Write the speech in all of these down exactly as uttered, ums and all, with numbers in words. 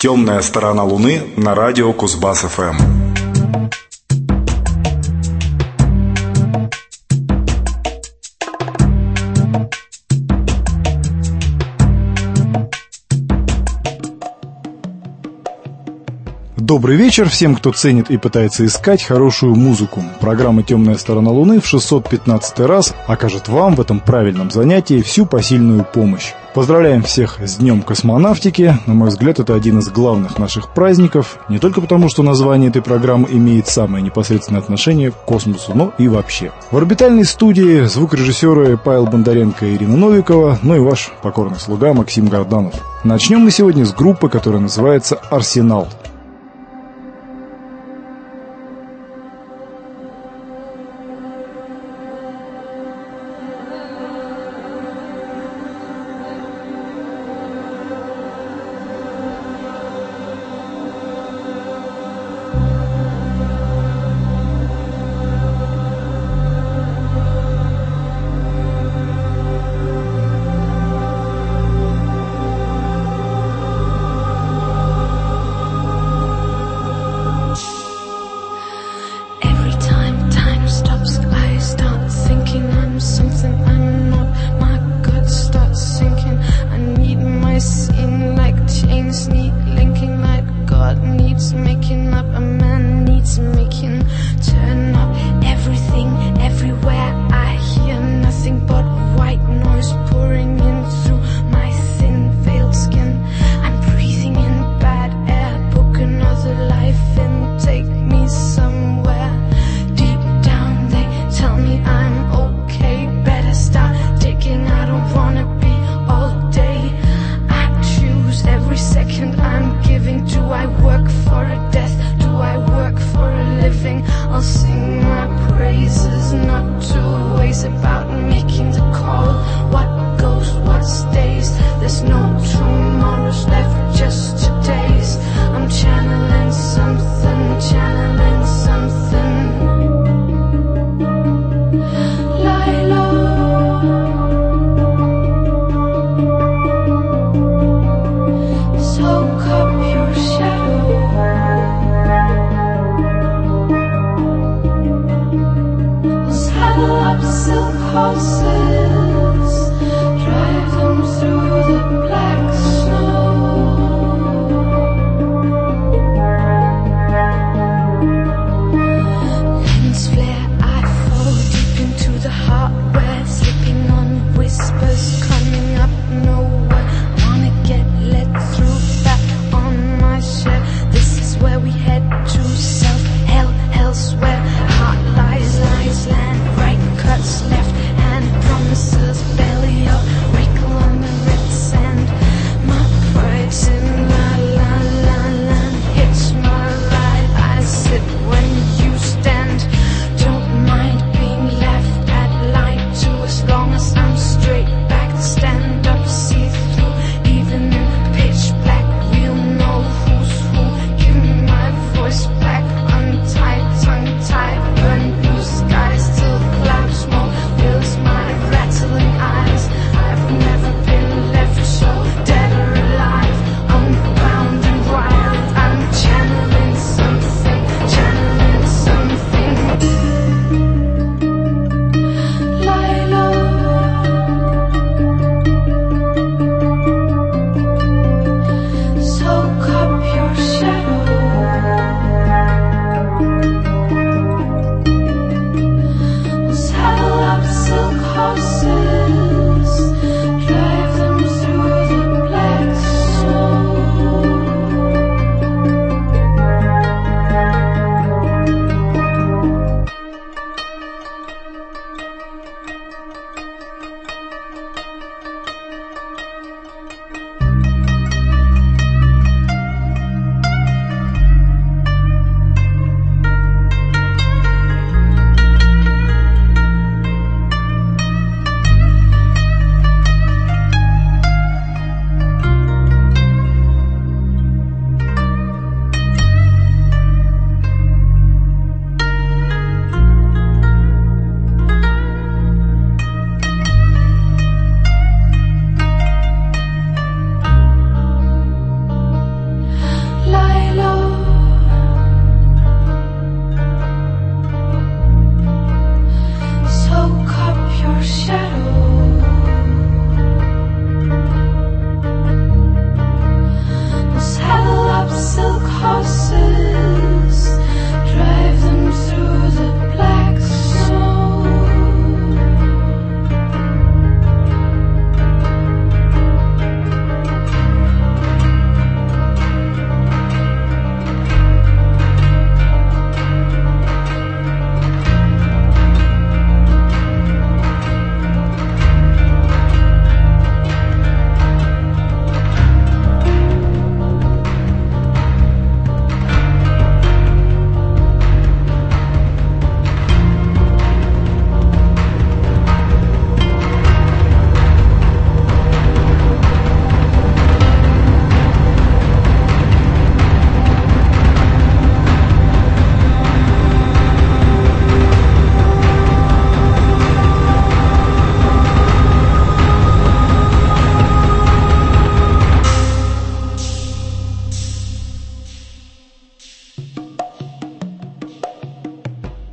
«Темная сторона Луны» на радио Кузбасс-ФМ. Добрый вечер всем, кто ценит и пытается искать хорошую музыку. Программа «Темная сторона Луны» в шестьсот пятнадцатый раз окажет вам в этом правильном занятии всю посильную помощь. Поздравляем всех с Днем космонавтики. На мой взгляд, это один из главных наших праздников. Не только потому, что название этой программы имеет самое непосредственное отношение к космосу, но и вообще. В орбитальной студии звукорежиссеры Павел Бондаренко и Ирина Новикова, ну и ваш покорный слуга Максим Горданов. Начнем мы сегодня с группы, которая называется «Арсенал».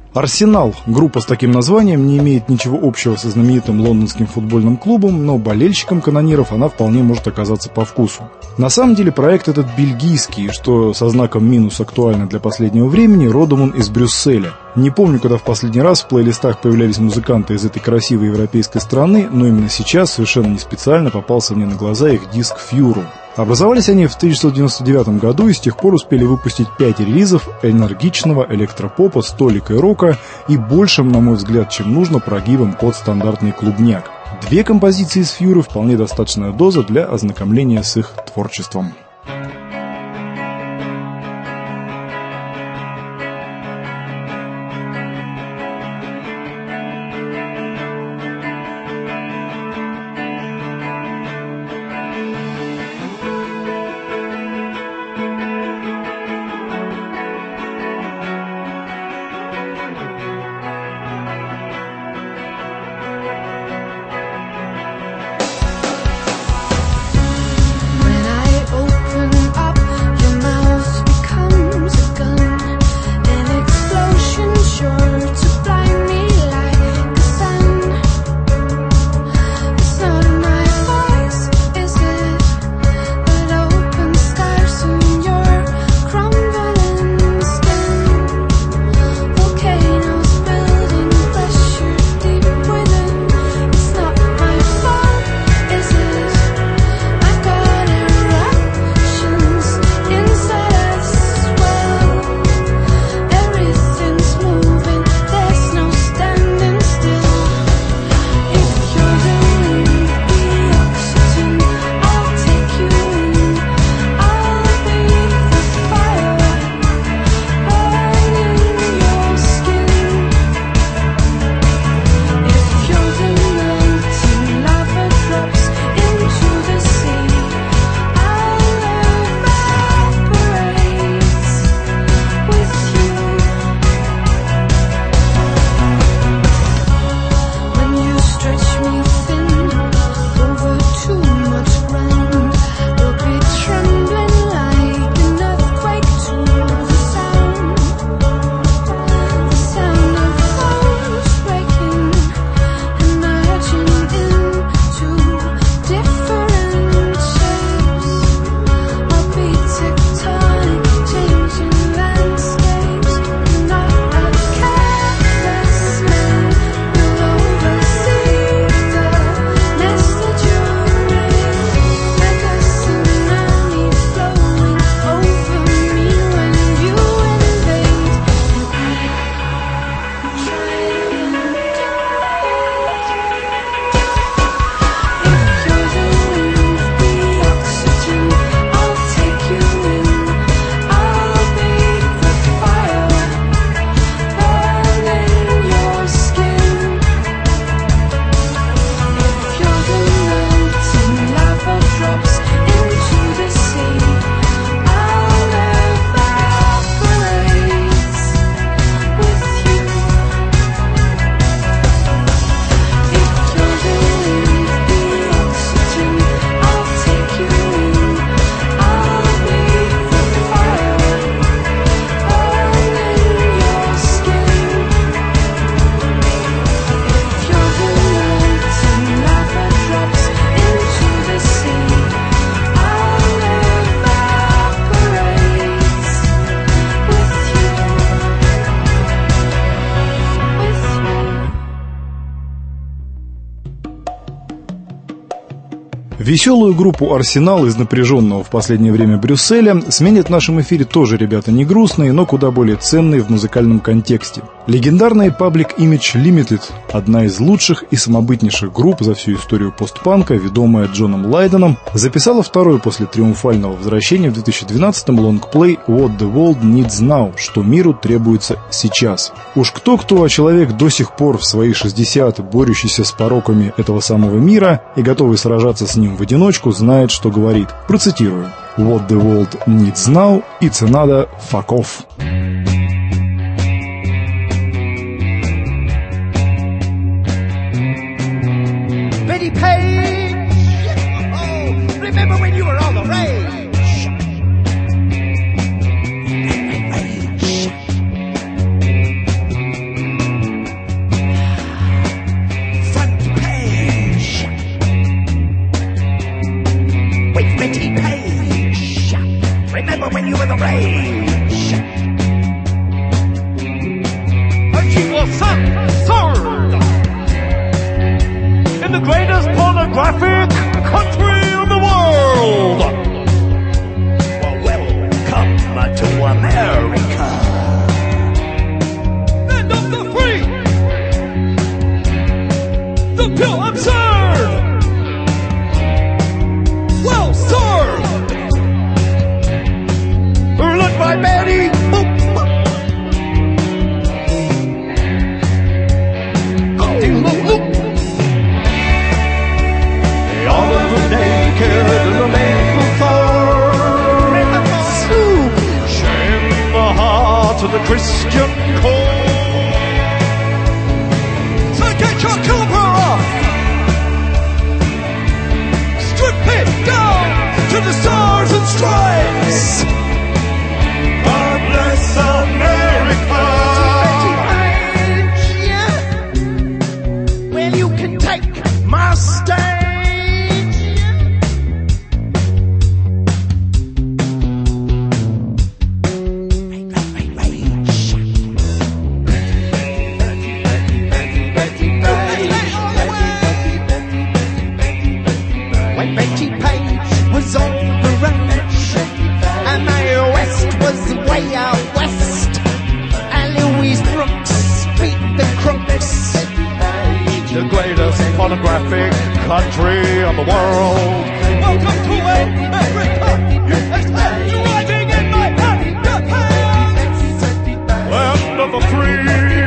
«Арсенал» — группа с таким названием не имеет ничего общего со знаменитым лондонским футбольным клубом, но болельщикам канониров она вполне может оказаться по вкусу. На самом деле проект этот бельгийский, что со знаком минус актуально для последнего времени, родом он из Брюсселя. Не помню, когда в последний раз в плейлистах появлялись музыканты из этой красивой европейской страны, но именно сейчас совершенно не специально попался мне на глаза их диск «Фьюру». Образовались они в тысяча девятьсот девяносто девятом году и с тех пор успели выпустить пять релизов энергичного электропопа с толикой рока и большим, на мой взгляд, чем нужно, прогибом под стандартный клубняк. Две композиции из «Фьюры» вполне достаточная доза для ознакомления с их творчеством. Веселую группу «Арсенал» из напряженного в последнее время Брюсселя сменят в нашем эфире тоже ребята не грустные, но куда более ценные в музыкальном контексте. Легендарная Public Image Limited – одна из лучших и самобытнейших групп за всю историю постпанка, ведомая Джоном Лайденом, записала второй после триумфального возвращения в две тысячи двенадцатом лонгплей «What the World Needs Now», что миру требуется сейчас. Уж кто-кто, а человек до сих пор в свои шестьдесят, борющийся с пороками этого самого мира и готовый сражаться с ним в одиночку, знает, что говорит. Процитирую. «What the world needs now, it's another fuck off». Betty Page, oh, remember when you were all the rage? remember when you were the rage. And you were censored in the greatest pornographic country in the world. Well, welcome to America. Land of the free. The pure absurd. Well served. Led by Betty Boop. Ding boop boop. All of the naked and the maple thorns. Shame the heart of the Christian core. So get your cover off. Strip it down to the stars and stripes. God bless America. Yeah. Well, you can take my stage. When Betty Page was on the range and Mae West was way out west and Louise Brooks beat the crooks, the greatest pornographic country in the world. Welcome to America, U S A, driving in my hand, land of the free.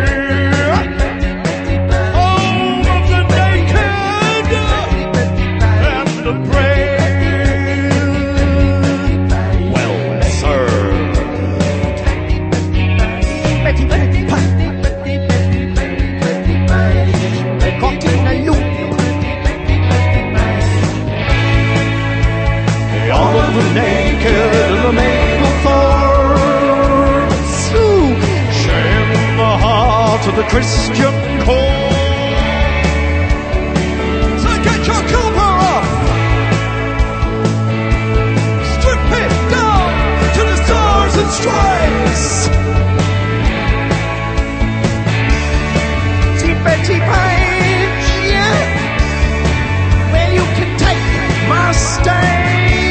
Naked in the maple thorns. Shame the heart of the Christian core. So get your cover off. Strip it down to the stars and stripes. See Betty Page, yeah. Well, you can take my stage.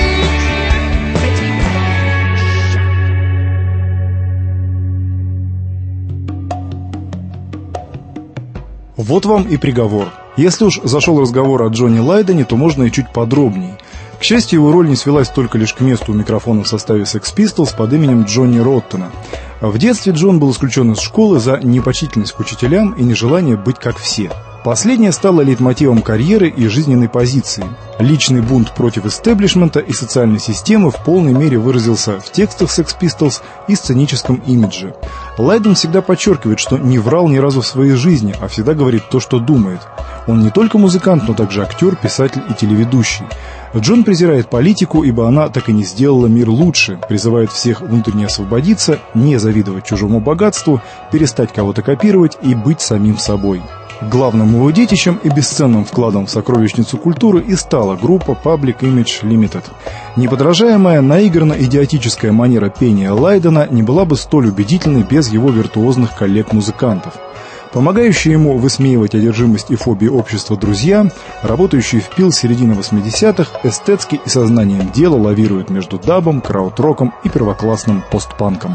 Вот вам и приговор. Если уж зашел разговор о Джонни Лайдене, то можно и чуть подробнее. К счастью, его роль не свелась только лишь к месту у микрофона в составе Sex Pistols под именем Джонни Роттена. В детстве Джон был исключен из школы за непочтительность к учителям и нежелание быть как все. Последнее стало лейтмотивом карьеры и жизненной позиции. Личный бунт против истеблишмента и социальной системы в полной мере выразился в текстах Sex Pistols и сценическом имидже. Лайден всегда подчеркивает, что не врал ни разу в своей жизни, а всегда говорит то, что думает. Он не только музыкант, но также актер, писатель и телеведущий. Джон презирает политику, ибо она так и не сделала мир лучше, призывает всех внутренне освободиться, не завидовать чужому богатству, перестать кого-то копировать и быть самим собой. Главным его детищем и бесценным вкладом в сокровищницу культуры и стала группа Public Image Limited. Неподражаемая, наигранно-идиотическая манера пения Лайдена не была бы столь убедительной без его виртуозных коллег-музыкантов. Помогающие ему высмеивать одержимость и фобии общества друзья, работающие в пил середины восьмидесятых, эстетски и сознанием дела лавируют между дабом, крауд-роком и первоклассным постпанком.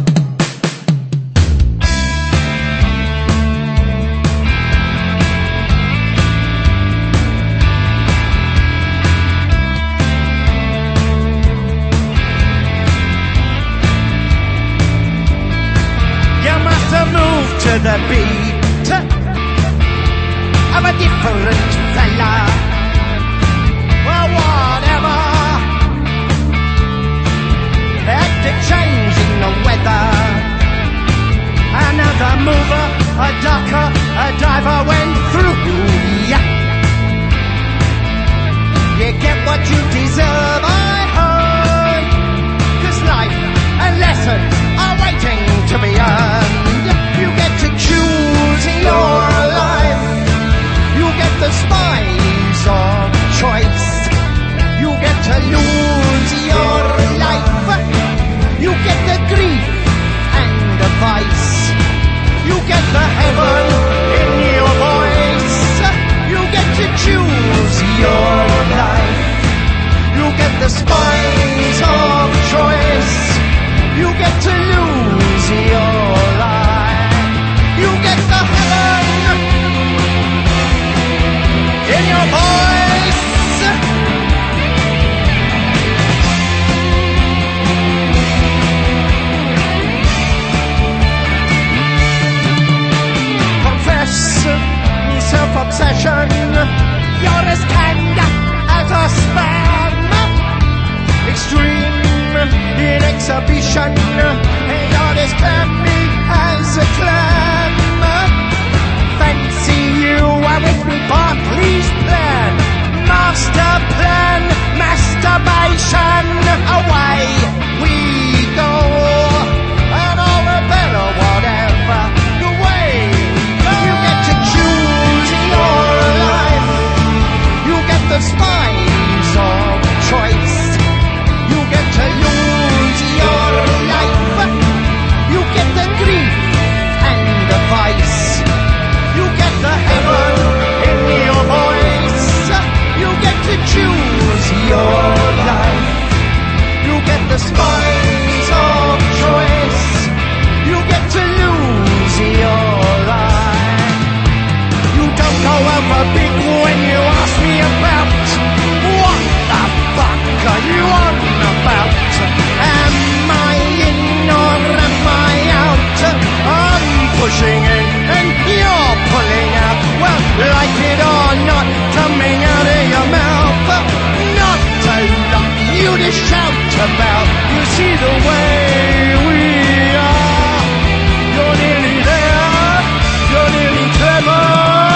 To the beat of a different fella. Well, whatever. Had to change in the weather. Another mover, a ducker, a diver went through. Yeah. You get what you deserve, I heard. 'Cause life and lessons are waiting to be earned. You get to choose your life. You get the spice exhibition. You're as clammy as a clam. Fancy you are with me, Barclay's plan. Master plan, masturbation. Away we go. And all the better, whatever the way we go. You get to choose your life. You get the spice of choice. You get to lose your life. You get the grief and the vice. You get the heaven in your voice. You get to choose your life. You get the spice of choice. You get to lose your life. You don't go over big when you ask me about what the fuck are you on about? Am I in or am I out? I'm pushing in and you're pulling out. Well, like it or not, coming out of your mouth. Not a lot you to shout about. You see the way we are. You're nearly there. You're nearly clever.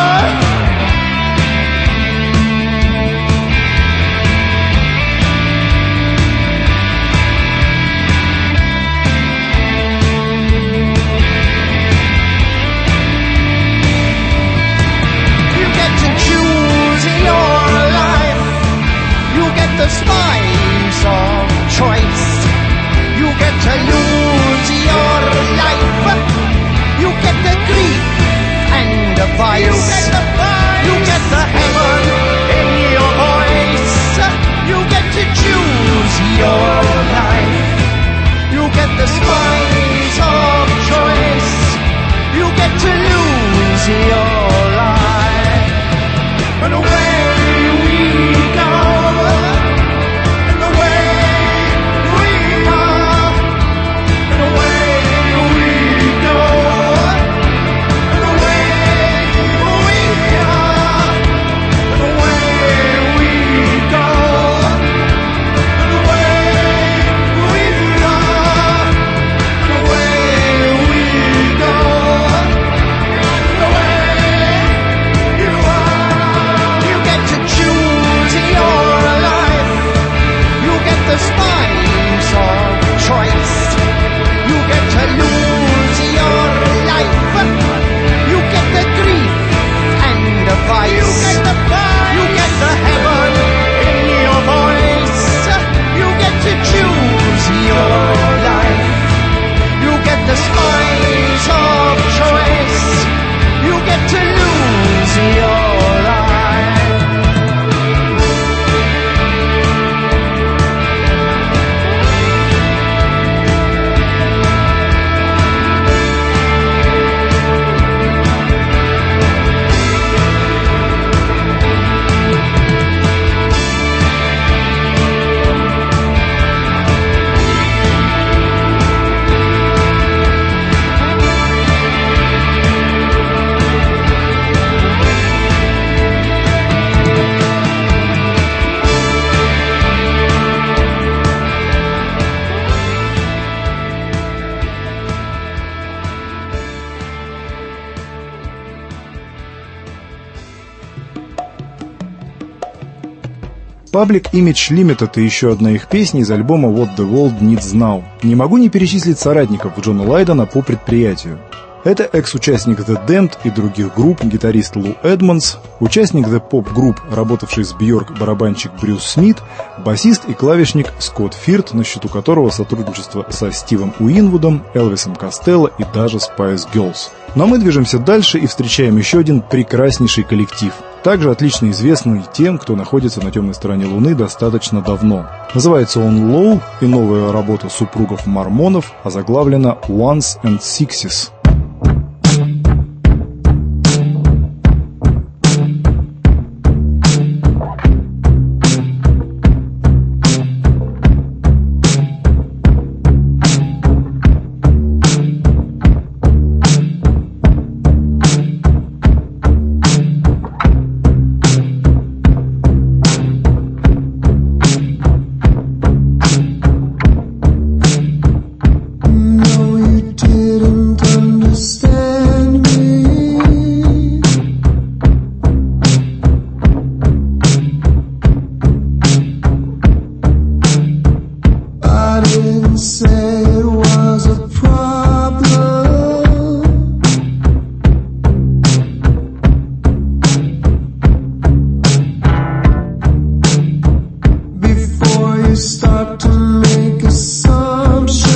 The spice of choice. You get to lose your life. You get the grief and the vice. You get the vice. You get the heaven in your voice. You get to choose your life. You get the spice of choice. You get to lose your life. And away we go. Public Image Limited — это еще одна их песня из альбома What the World Needs Now. Не могу не перечислить соратников Джона Лайдена по предприятию. Это экс-участник The Damned и других групп, гитарист Лу Эдмондс, участник The Pop Group, работавший с Бьорк барабанщик Брюс Смит, басист и клавишник Скотт Фирт, на счету которого сотрудничество со Стивом Уинвудом, Элвисом Костелло и даже Spice Girls. Но мы движемся дальше и встречаем еще один прекраснейший коллектив, также отлично известный тем, кто находится на темной стороне Луны достаточно давно. Называется он Low, и новая работа супругов Мормонов озаглавлена Ones and Sixes. it was a problem. Before you start to make assumptions,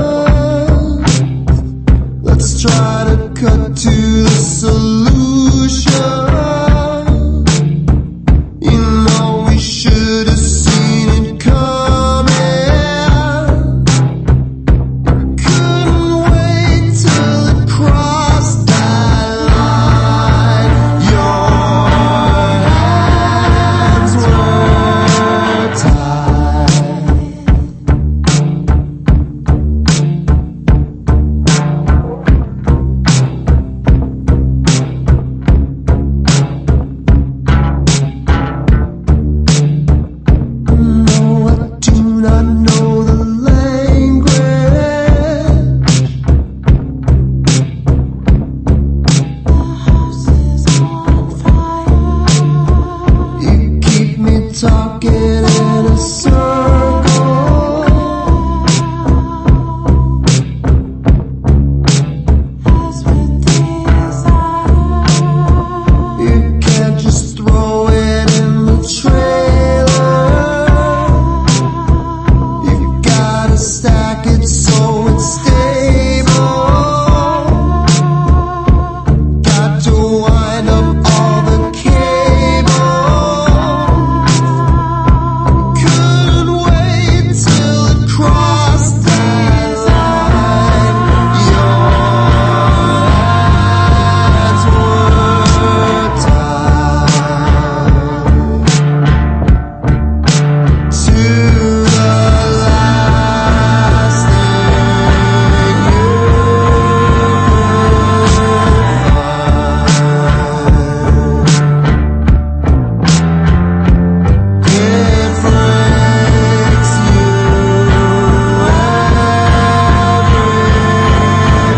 let's try to cut to the solution. You know we should have seen it coming. Couldn't wait till it crossed that line. Your hands were tied. No, I do not know the language. You keep me talking in a circle. You can't just throw it in the trailer. You've gotta stack it so it's stable. Got to wind up all the cables. Couldn't wait till it crossed that line. Your hands were tied to the last thing you find. It breaks you every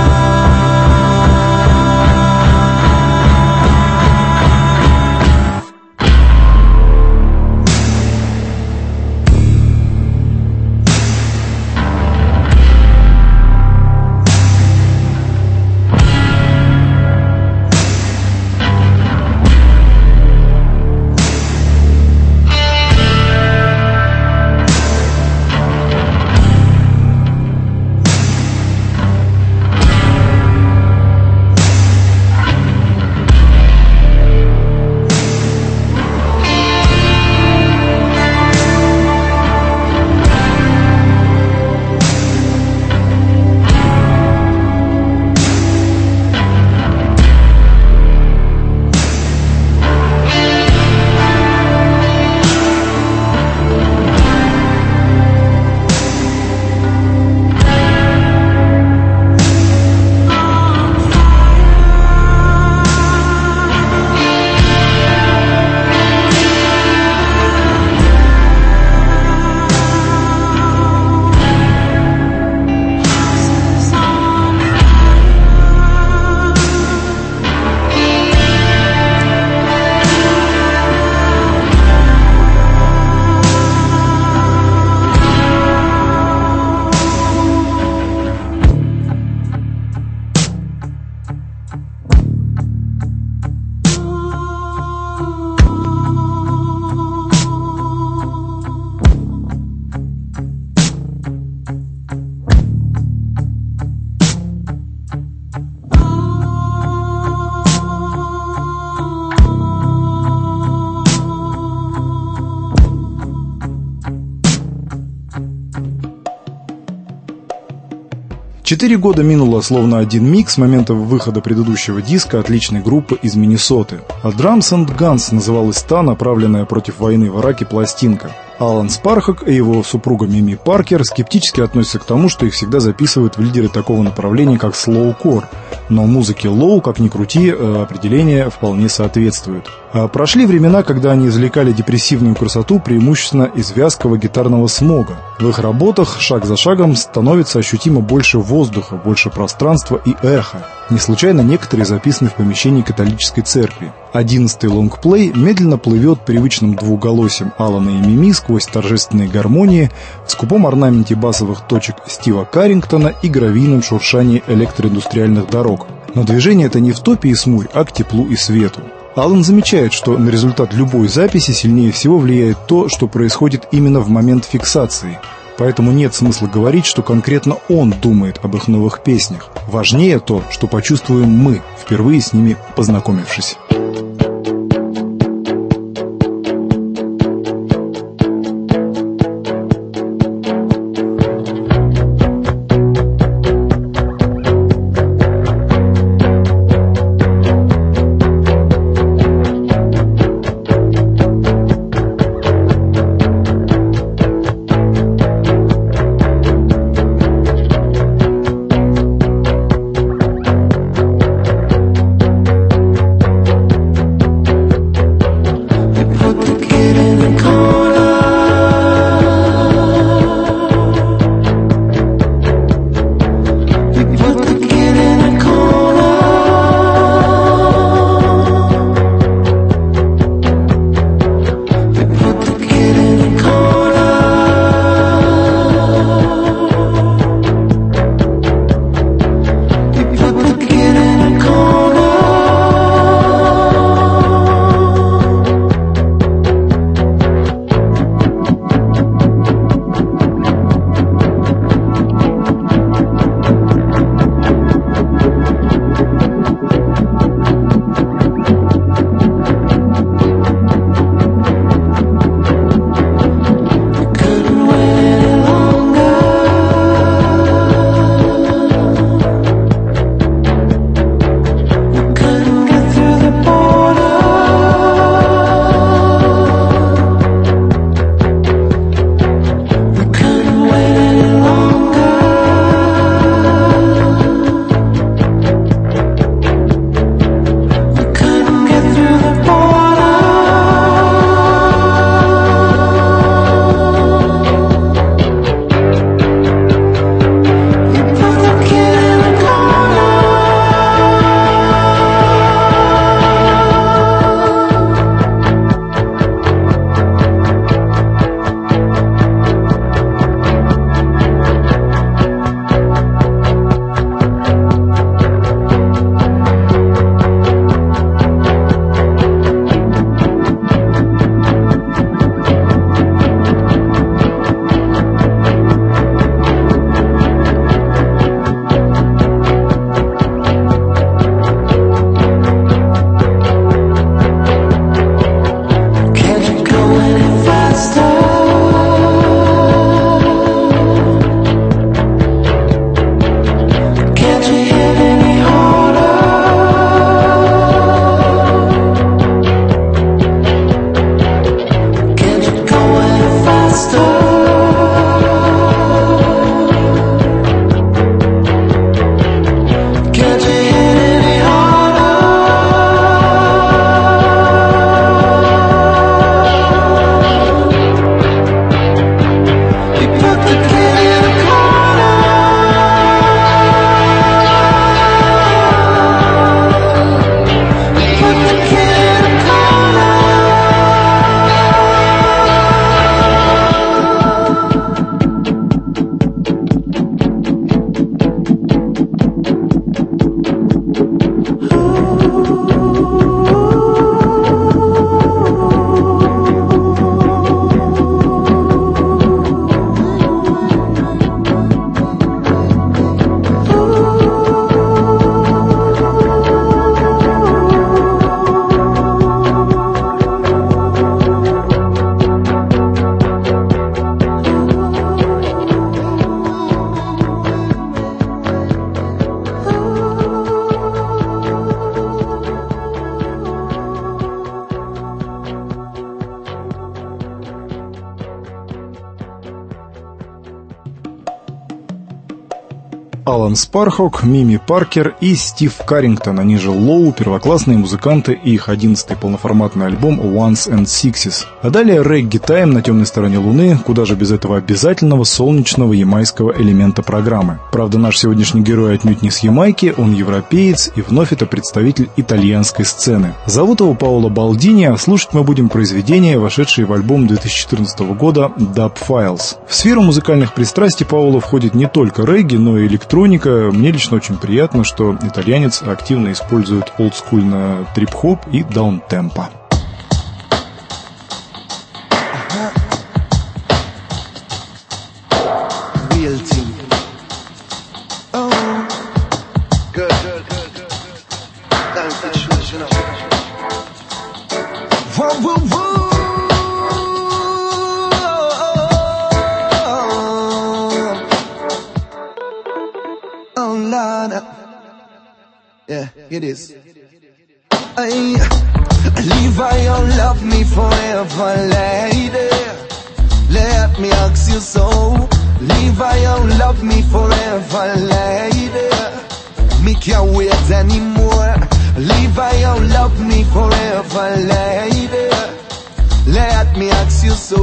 Четыре года минуло словно один миг с момента выхода предыдущего диска отличной группы из Миннесоты. А Drums and Guns называлась та, направленная против войны в Ираке, пластинка. Алан Спархак и его супруга Мими Паркер скептически относятся к тому, что их всегда записывают в лидеры такого направления, как слоукор. Но музыке Лоу, как ни крути, определение вполне соответствует. Прошли времена, когда они извлекали депрессивную красоту преимущественно из вязкого гитарного смога. В их работах шаг за шагом становится ощутимо больше воздуха, больше пространства и эха. Не случайно некоторые записаны в помещении католической церкви. Одиннадцатый лонгплей медленно плывет привычным двуголосием Алана и Мими сквозь торжественные гармонии, в скупом орнаменте басовых точек Стива Каррингтона и гравийном шуршании электроиндустриальных дорог. Но движение это не в топе и смурь, а к теплу и свету. Алан замечает, что на результат любой записи сильнее всего влияет то, что происходит именно в момент фиксации. Поэтому нет смысла говорить, что конкретно он думает об их новых песнях. Важнее то, что почувствуем мы, впервые с ними познакомившись. Алан Спархок, Мими Паркер и Стив Каррингтон, они же Лоу, первоклассные музыканты, и их одиннадцатый полноформатный альбом Ones and Sixes. А далее регги тайм на темной стороне Луны, куда же без этого обязательного солнечного ямайского элемента программы. Правда, наш сегодняшний герой отнюдь не с Ямайки, он европеец, и вновь это представитель итальянской сцены. Зовут его Паоло Балдини, а слушать мы будем произведения, вошедшие в альбом две тысячи четырнадцатого года Dub Files. В сферу музыкальных пристрастий Паоло входит не только регги, но и электроника. Мне лично очень приятно, что итальянец активно использует олдскульно трип-хоп и даунтемпо. Yeah, it is. I, Levi, you'll love me forever, lady. Let me ask you so. Levi, you'll love me forever, lady. Me can't wait anymore. Levi, you'll love me forever, lady. Let me ask you so.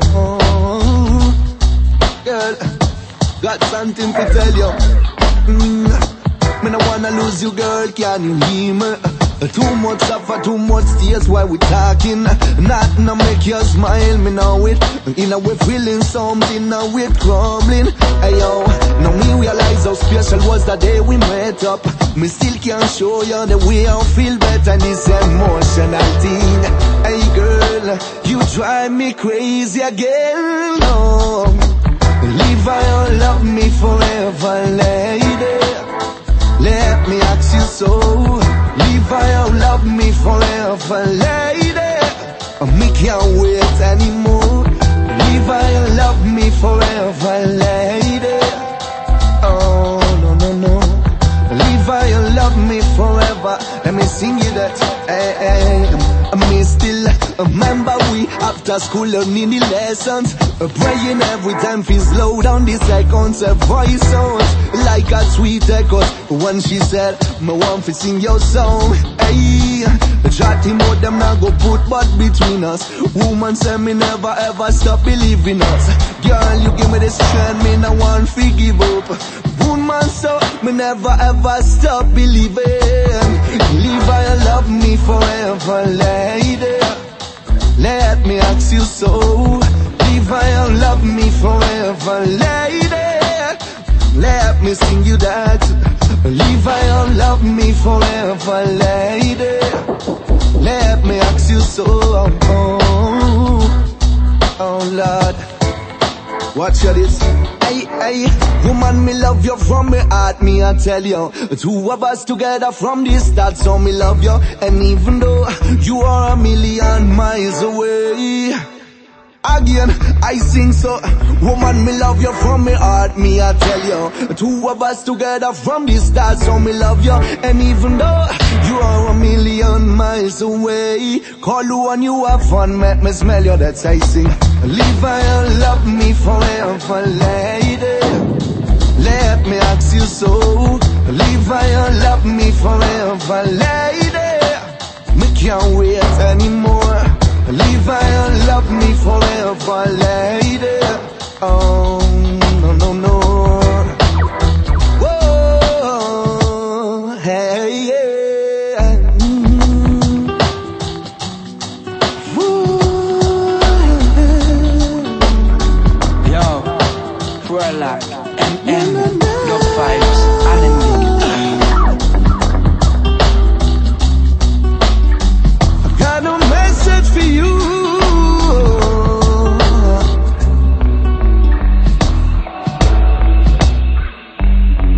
Girl, got something to tell you. Mm. Me no wanna lose you, girl, can you hear me? Too much suffer, too much tears while we talking. Nothing to make you smile, me know it. You know we feeling something, now we're crumbling. Hey yo, now me realize how special was the day we met up. Me still can't show you the way I feel better in this emotional thing. Hey girl, you drive me crazy again. No, Levi, you'll love me forever, lady. Let me ask you so. Levi, you'll love me forever, lady. Me can't wait anymore. Levi, you'll love me forever, lady. Oh, no, no, no. Levi, you'll love me forever. Let me sing you that. Hey, hey. Me still remember we after school learning the lessons, praying every time feels slow down the seconds. A voice sounds like a sweet echo when she said, me want to sing your song. Hey, chatting about them now go put but between us. Woman say me never ever stop believing us. Girl, you give me the strength, me no want to give up. Woman, so me never ever stop believing. Levi, you love me forever, lady. Let me ask you so. Levi, you love me forever, lady. Let me sing you that. Levi, you love me forever, lady. Let me ask you so. Oh, oh Lord, watch your this. Hey, hey, woman, me love you from me heart, me I tell you. Two of us together from the start, so me love you. And even though you are a million miles away, again, I sing so. Woman, me love you from me heart, me I tell you. Two of us together from the start, so me love you. And even though you are a million miles away, call you when you have fun, make me smell you, that's I sing. Levi, you love me forever, lady. Let me ask you so. Levi, you love me forever, lady. Me can't wait anymore. Levi, you love me forever, lady. Oh, no, no, no. Whoa, hey, yeah. Mm. Yo, Prolog, M M, Dub Files, Allen. I got a message for you.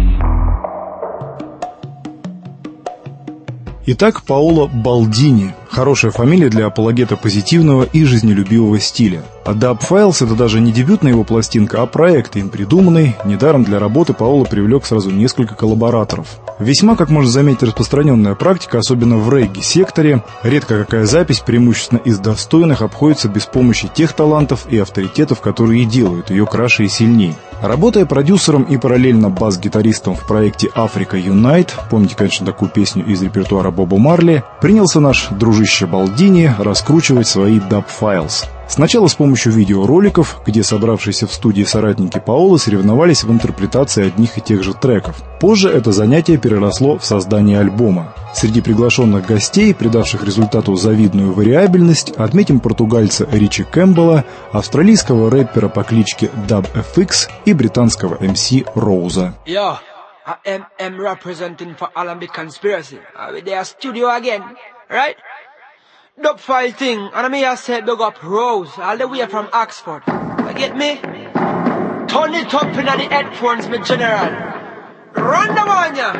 Итак, Паоло Балдини. Хорошая фамилия для апологета позитивного и жизнелюбивого стиля. А Dub Files — это даже не дебютная его пластинка, а проект, им придуманный. Недаром для работы Паоло привлек сразу несколько коллабораторов. Весьма, как можно заметить, распространенная практика, особенно в регги-секторе. Редко какая запись, преимущественно из достойных, обходится без помощи тех талантов и авторитетов, которые и делают ее краше и сильнее. Работая продюсером и параллельно бас-гитаристом в проекте Africa Unite, помните, конечно, такую песню из репертуара Боба Марли, принялся наш дружище Балдини раскручивать свои Dub Files. Сначала с помощью видеороликов, где собравшиеся в студии соратники Паоло соревновались в интерпретации одних и тех же треков. Позже это занятие переросло в создание альбома. Среди приглашенных гостей, придавших результату завидную вариабельность, отметим португальца Ричи Кэмпбелла, австралийского рэпера по кличке Dub эф икс и британского эм си Роуза. Yo, I am, am representing for Alambic Conspiracy. Are we there studio again, right? Dub file thing, and me I said big up Rose, all the way from Oxford. You get me? Turn it up in the headphones, my general. Run the one, yeah.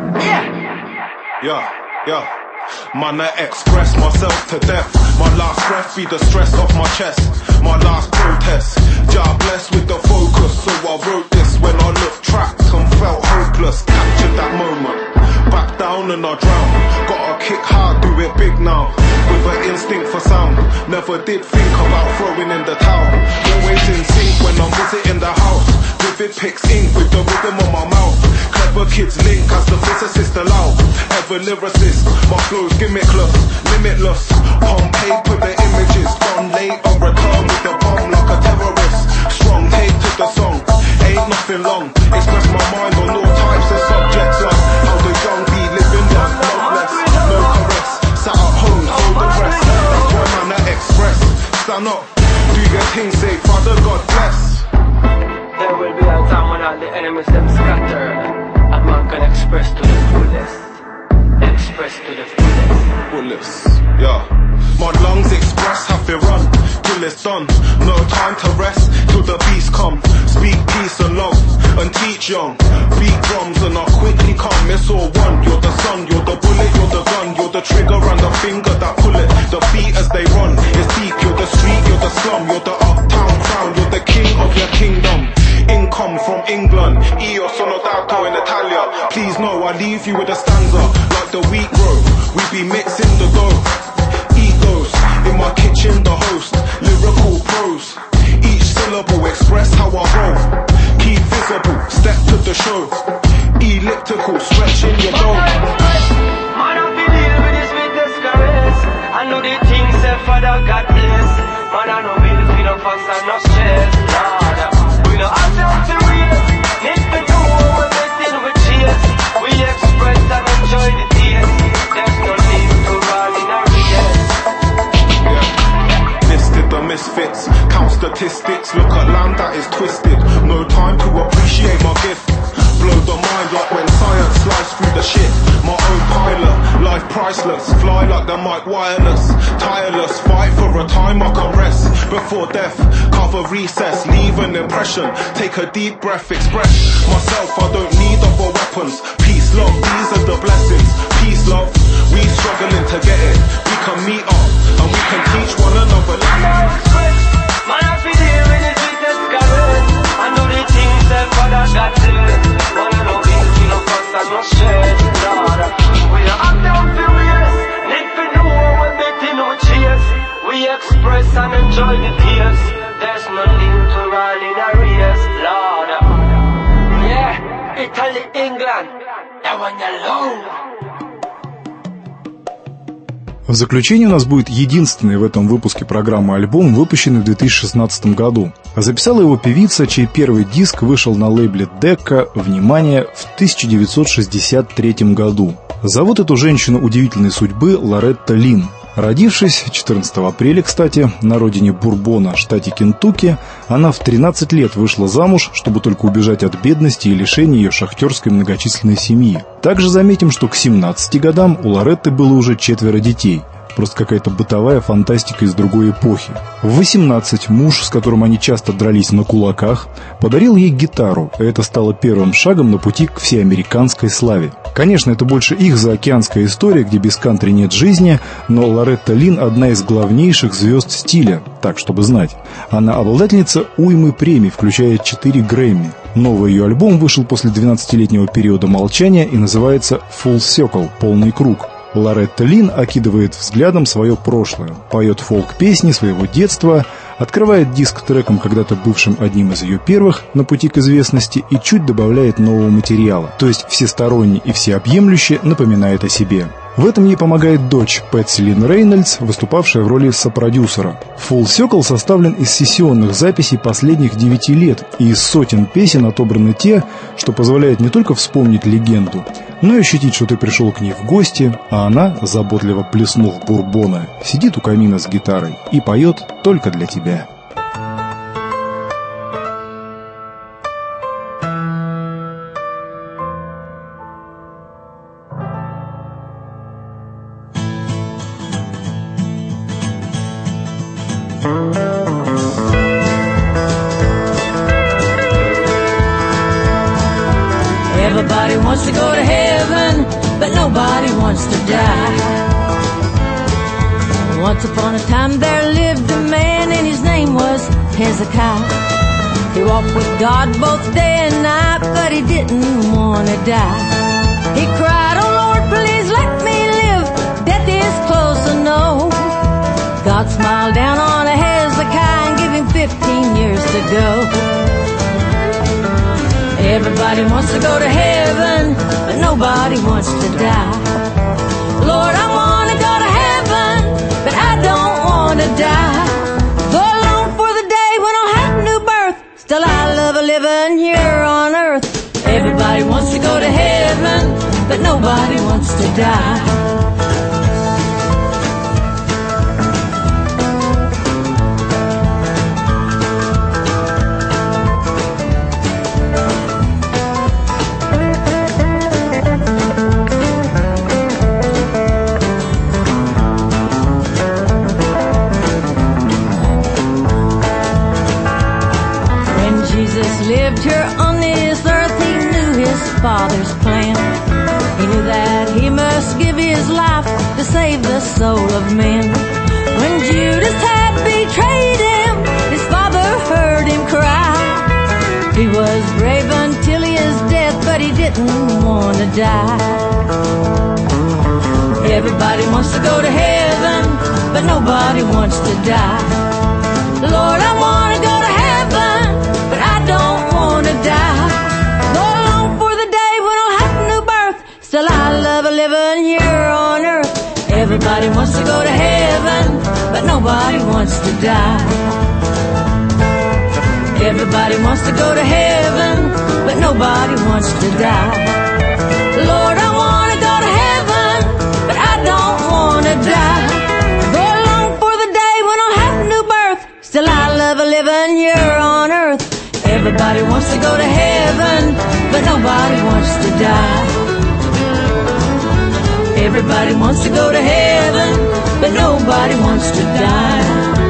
Yeah. Yeah, yeah. Man, I express myself to death. My last breath be the stress off my chest. My last protest. Jah blessed with the focus, so I wrote this when I looked trapped and felt hopeless. Captured that moment. Back down and I drown. Gotta kick hard, do it big now. With an instinct for sound. Never did think about throwing in the towel. Always in sync when I'm visiting the house. Vivid pics ink with the rhythm of my mouth. Clever kids link as the physicist allow. Ever lyricist, my flow's gimmickless, limitless. On paper the images, done late on return with the bomb like a terrorist. Strong take to the song, ain't nothing long. Express my mind on all types of subjects like how the young be living life, loveless, no caress. Sat at home, hold the rest. That's why man I express. Stand up, do your thing, say Father God bless. There will be a time when all the enemies them scatter, and man can express to the fullest. Express to the fullest. Fullest, yeah. My lungs express, have to run till it's done. No time to rest till the beast come. Speak peace and love and teach young. Beat drums and I quickly come. It's all one. You're the sun, you're the bullet, you're the gun, you're the trigger and the finger that pull it. The feet as they run. It's deep. You're the street, you're the slum, you're the uptown crown, you're the king of your kingdom. Income from England, io sono dato in Italia. Please know I leave you with a stanza like the wheat grow. We be mixing the dough. Eat those in my kitchen, the host. Lyrical prose. Each syllable express how I roll. Keep visible, step to the show. Elliptical, stretching your dome. Man, I feel here with this sweetest caress. I know the things that Father God bless. Man, I know we feel no fuss and no stress. Lord, we know ourselves to real. If we do what we're getting with cheers, we express and enjoy the tears. There's no need to run in our ears. Yeah. Listed the misfits, count statistics. Look at land that is twisted. No time to appreciate my gift. Blow the mind like when science slices through the shit. My own pilot, life priceless. Fly like the mic wireless. Tireless, fight for a time I can rest. Before death, cover recess, leave an impression. Take a deep breath, express myself, I don't need other weapons. Peace, love, these are the blessings. Peace, love, we struggling to get it. We can meet up, and we can teach one another lessons. Man, I feel here in the sweetest garden. I know the things that Father God did. Man, I know we feel no fuss and no stress. Lord, we are up down furious. If we know we're betting no cheers, we express and enjoy the tears. There's no need to run in a race, Lord. Yeah, Italy, England, that one alone. В заключение у нас будет единственный в этом выпуске программы альбом, выпущенный в две тысячи шестнадцатом году. Записала его певица, чей первый диск вышел на лейбле Decca, внимание, в тысяча девятьсот шестьдесят третьем году. Зовут эту женщину удивительной судьбы Лоретта Лин. Родившись четырнадцатого апреля, кстати, на родине Бурбона, штате Кентукки, она в тринадцать лет вышла замуж, чтобы только убежать от бедности и лишений ее шахтерской многочисленной семьи. Также заметим, что к семнадцати годам у Лоретты было уже четверо детей. просто какая-то бытовая фантастика из другой эпохи. В восемнадцать муж, с которым они часто дрались на кулаках, подарил ей гитару, и это стало первым шагом на пути к всеамериканской славе. Конечно, это больше их заокеанская история, где без кантри нет жизни, но Лоретта Линн одна из главнейших звезд стиля, так, чтобы знать. Она обладательница уймы премий, включая четыре Грэмми. Новый ее альбом вышел после двенадцатилетнего периода молчания и называется «Full Circle» – «Полный круг». Лоретта Линн окидывает взглядом свое прошлое, поет фолк-песни своего детства, открывает диск треком, когда-то бывшим одним из ее первых на пути к известности, и чуть добавляет нового материала, то есть всесторонне и всеобъемлюще напоминает о себе. В этом ей помогает дочь Пэтси Линн Рейнольдс, выступавшая в роли сопродюсера. Full Circle составлен из сессионных записей последних девяти лет, и из сотен песен отобраны те, что позволяет не только вспомнить легенду, но и ощутить, что ты пришел к ней в гости, а она, заботливо плеснув бурбона, сидит у камина с гитарой и поет только для тебя. Everybody wants to go to heaven, but nobody wants to die. Once upon a time there lived a man and his name was Hezekiah. He walked with God both day and night, but he didn't want to die. He cried, "Oh Lord, please let me live, death is close, I know." God smiled down on Hezekiah and gave him fifteen years to go. Everybody wants to go to heaven, but nobody wants to die. Lord, I want to go to heaven, but I don't want to die. Though I long for the day when I'll have a new birth, still I love living here on earth. Everybody wants to go to heaven, but nobody wants to die. Lived here on this earth, he knew his Father's plan. He knew that he must give his life to save the soul of men. When Judas had betrayed him, his Father heard him cry. He was brave until his death, but he didn't want to die. Everybody wants to go to heaven, but nobody wants to die. Lord, I want to go to heaven, but I don't want to die. Though I long for the day when I'll have a new birth, still I love living here on earth. Everybody wants to go to heaven, but nobody wants to die. Everybody wants to go to heaven, but nobody wants to die. Lord, I want to go to heaven, but I don't want to die. Though I long for the day when I'll have a new birth, still I love living here on earth. Everybody wants to go to heaven, but nobody wants to die. Everybody wants to go to heaven, but nobody wants to die.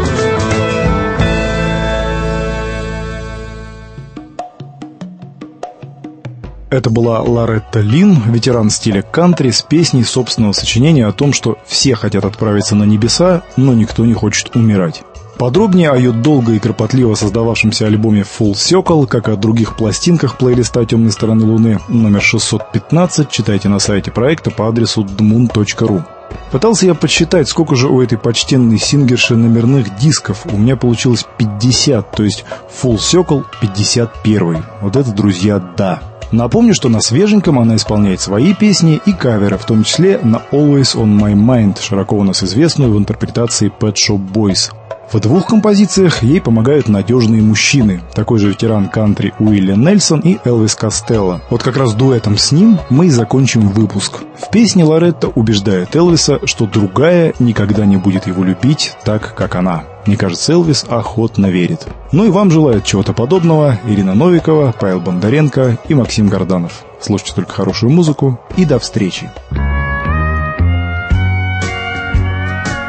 Это была Лоретта Линн, ветеран стиля кантри, с песней собственного сочинения о том, что все хотят отправиться на небеса, но никто не хочет умирать. Подробнее о ее долго и кропотливо создававшемся альбоме Full Circle, как и о других пластинках плейлиста «Темной стороны Луны» номер шестьсот пятнадцать, читайте на сайте проекта по адресу дмун точка ру. Пытался я подсчитать, сколько же у этой почтенной сингерши номерных дисков. У меня получилось пятьдесят, то есть Full Circle пятьдесят один. Вот это, друзья, да. Напомню, что на свеженьком она исполняет свои песни и каверы, в том числе на Always on My Mind, широко у нас известную в интерпретации Pet Shop Boys. В двух композициях ей помогают надежные мужчины, такой же ветеран кантри Уилли Нельсон и Элвис Костелло. Вот как раз дуэтом с ним мы и закончим выпуск. В песне Лоретта убеждает Элвиса, что другая никогда не будет его любить так, как она. Мне кажется, Элвис охотно верит. Ну и вам желают чего-то подобного Ирина Новикова, Павел Бондаренко и Максим Горданов. Слушайте только хорошую музыку и до встречи.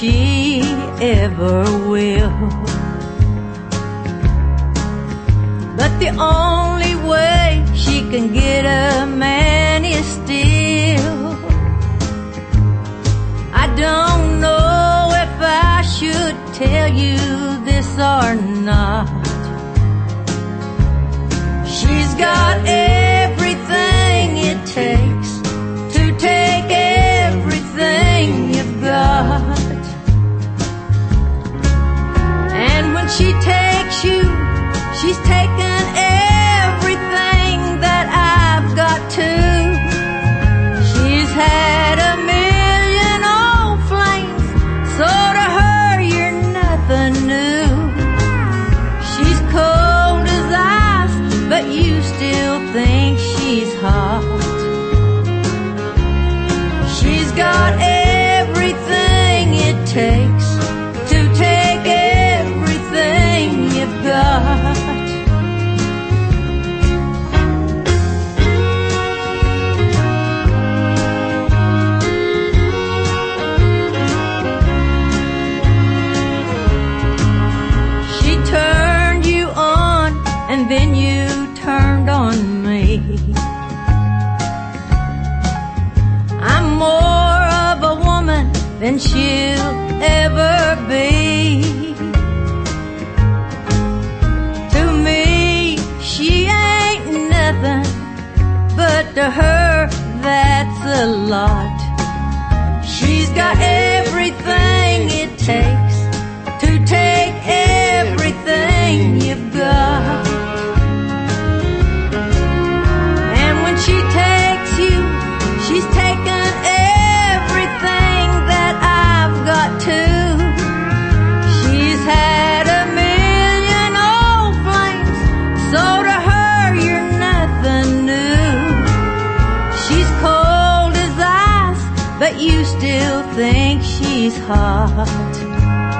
she ever will. But the only way she can get a man is still. I don't know if I should tell you this or not. She's got everything it takes to take everything you've got. And when she takes you, she's taken everything that I've got too. She's had a million old flames, so to her you're nothing new. She's cold as ice, but you still think she's hot. She's got everything it takes to take everything you've got. She turned you on and then you turned on me. I'm more of a woman than she'll ever be. To me, she ain't nothing, but to her, that's a lot. She's got everything it takes to take everything you've got. And when she takes you, she's taken everything that I've got too. She's had a million old flames, so to her you're nothing new. She's cold as ice, but you still think she's hot.